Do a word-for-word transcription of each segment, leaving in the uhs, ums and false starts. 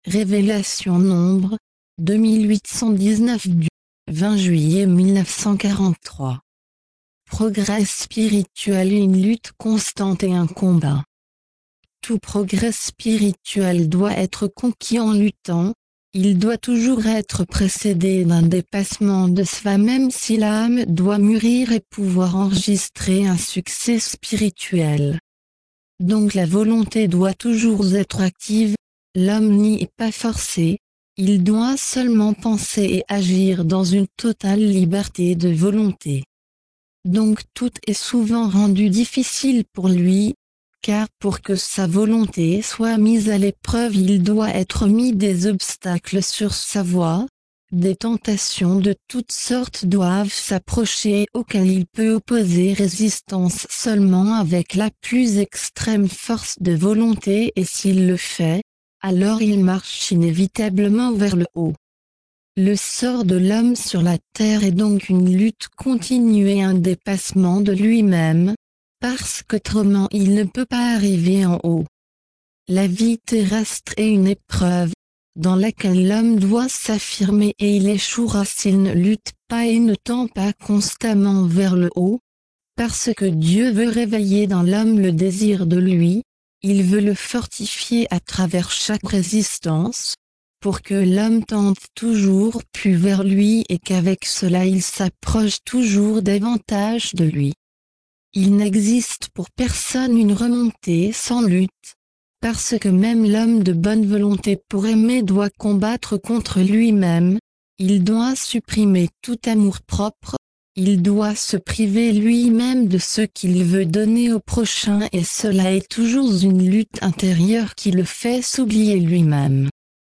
Révélation Nombre, deux mille huit cent dix-neuf du vingt juillet mille neuf cent quarante-trois. Progrès spirituel, une lutte constante et un combat. Tout progrès spirituel doit être conquis en luttant, il doit toujours être précédé d'un dépassement de soi, même si l'âme doit mûrir et pouvoir enregistrer un succès spirituel. Donc la volonté doit toujours être active, l'homme n'y est pas forcé, il doit seulement penser et agir dans une totale liberté de volonté. Donc tout est souvent rendu difficile pour lui, car pour que sa volonté soit mise à l'épreuve, il doit être mis des obstacles sur sa voie, des tentations de toutes sortes doivent s'approcher auxquelles il peut opposer résistance seulement avec la plus extrême force de volonté, et s'il le fait, alors il marche inévitablement vers le haut. Le sort de l'homme sur la terre est donc une lutte continue et un dépassement de lui-même, parce qu'autrement il ne peut pas arriver en haut. La vie terrestre est une épreuve, dans laquelle l'homme doit s'affirmer, et il échouera s'il ne lutte pas et ne tend pas constamment vers le haut, parce que Dieu veut réveiller dans l'homme le désir de lui, il veut le fortifier à travers chaque résistance, pour que l'homme tente toujours plus vers lui et qu'avec cela il s'approche toujours davantage de lui. Il n'existe pour personne une remontée sans lutte, parce que même l'homme de bonne volonté pour aimer doit combattre contre lui-même, il doit supprimer tout amour-propre, il doit se priver lui-même de ce qu'il veut donner au prochain, et cela est toujours une lutte intérieure qui le fait s'oublier lui-même.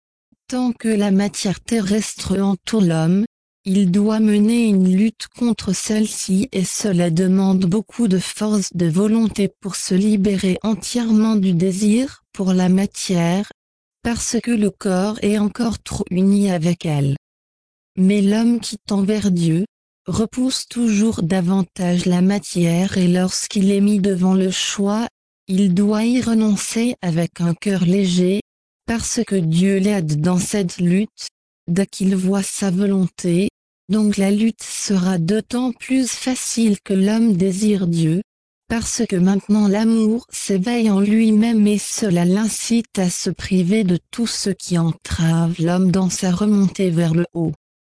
Tant que la matière terrestre entoure l'homme, il doit mener une lutte contre celle-ci, et cela demande beaucoup de force de volonté pour se libérer entièrement du désir pour la matière, parce que le corps est encore trop uni avec elle. Mais l'homme qui tend vers Dieu, repousse toujours davantage la matière, et lorsqu'il est mis devant le choix, il doit y renoncer avec un cœur léger, parce que Dieu l'aide dans cette lutte, dès qu'il voit sa volonté, donc la lutte sera d'autant plus facile que l'homme désire Dieu, parce que maintenant l'amour s'éveille en lui-même, et cela l'incite à se priver de tout ce qui entrave l'homme dans sa remontée vers le haut.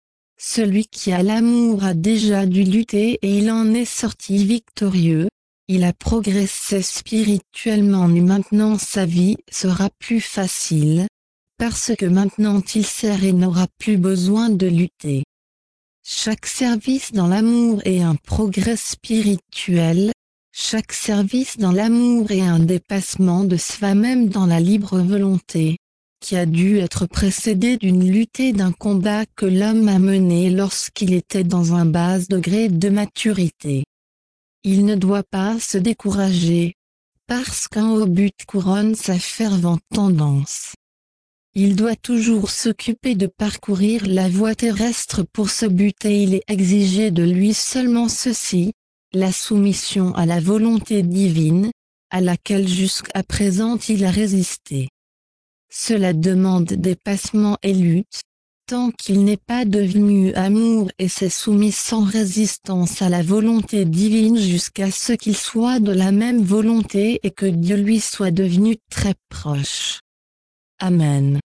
Celui qui a l'amour a déjà dû lutter et il en est sorti victorieux, il a progressé spirituellement, et maintenant sa vie sera plus facile, parce que maintenant il sert et n'aura plus besoin de lutter. Chaque service dans l'amour est un progrès spirituel, chaque service dans l'amour est un dépassement de soi-même dans la libre volonté, qui a dû être précédé d'une lutte et d'un combat que l'homme a mené lorsqu'il était dans un bas degré de maturité. Il ne doit pas se décourager, parce qu'un haut but couronne sa fervente tendance. Il doit toujours s'occuper de parcourir la voie terrestre pour ce but, et il est exigé de lui seulement ceci, la soumission à la volonté divine, à laquelle jusqu'à présent il a résisté. Cela demande dépassement et lutte, tant qu'il n'est pas devenu amour et s'est soumis sans résistance à la volonté divine jusqu'à ce qu'il soit de la même volonté et que Dieu lui soit devenu très proche. Amen.